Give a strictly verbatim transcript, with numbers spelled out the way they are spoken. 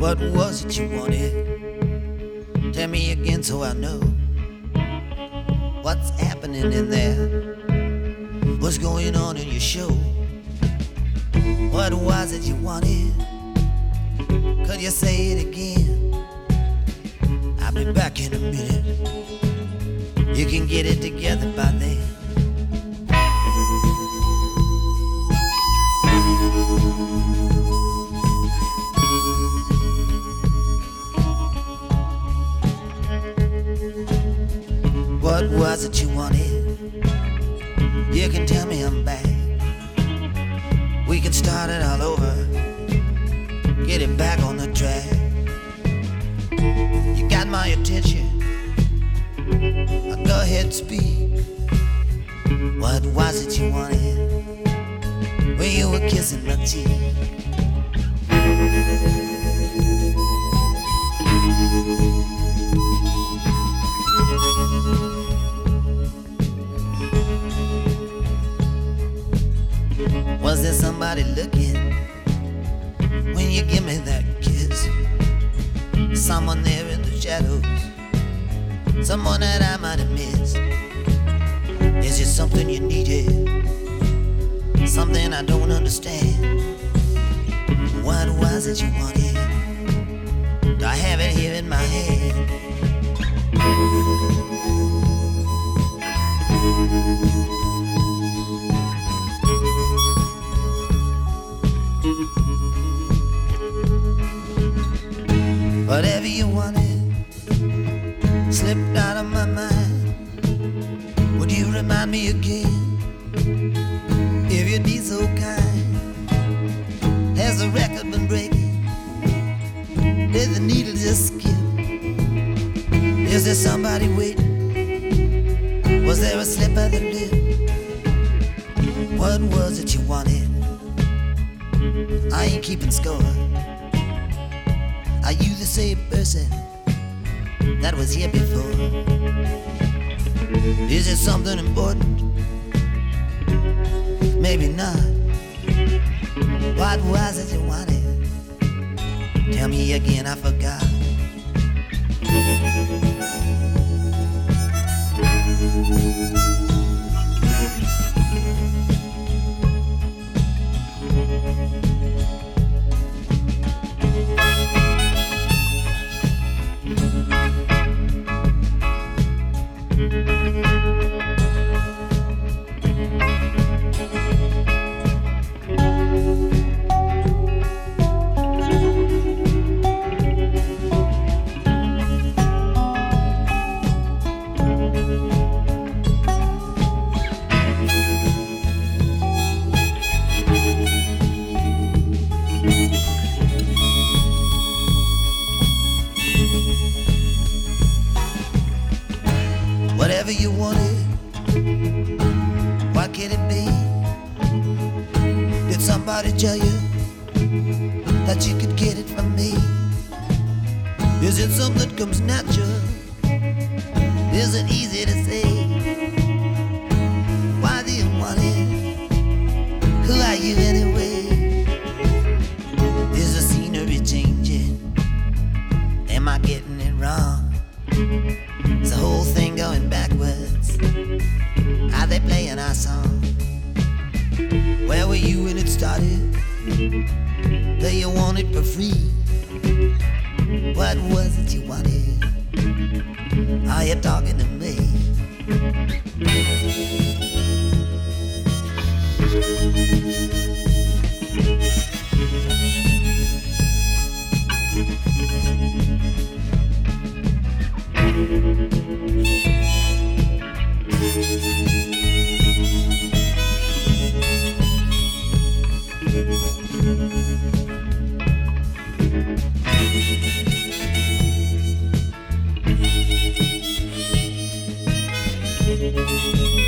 What was it you wanted? Tell me again so I know what's happening in there. What's going on in your show? What was it you wanted? Could you say it again? I'll be back in a minute. You can get it together by then. What was it you wanted? You can tell me I'm back. We can start it all over. Get it back on the track. You got my attention. Go ahead, speak. What was it you wanted when you were kissing my cheek? Was there somebody looking when you give me that kiss? Someone there in the shadows, someone that I might have missed. Is it something you needed? Something I don't understand. What was it you wanted? Do I have it here in my hand? Whatever you wanted slipped out of my mind. Would you remind me again, if you'd be so kind? Has the record been breaking? Did the needle just skip? Is there somebody waiting? Was there a slip of the lip? What was it you wanted? I ain't keeping score. Are you the same person that was here before? Is it something important? Maybe not. What was it you wanted? Tell me again, I forgot. Whatever you wanted, what can it be? Did somebody tell you that you could get it from me? Is it something that comes natural? Is it easy to say? Why do you want it? Who are you anyway? Is the scenery changing? Am I getting it wrong? Is the whole thing going backwards? Are they playing our song? Where were you when it started? Do you want it for free? What was it you wanted? Are you talking to me? Thank you.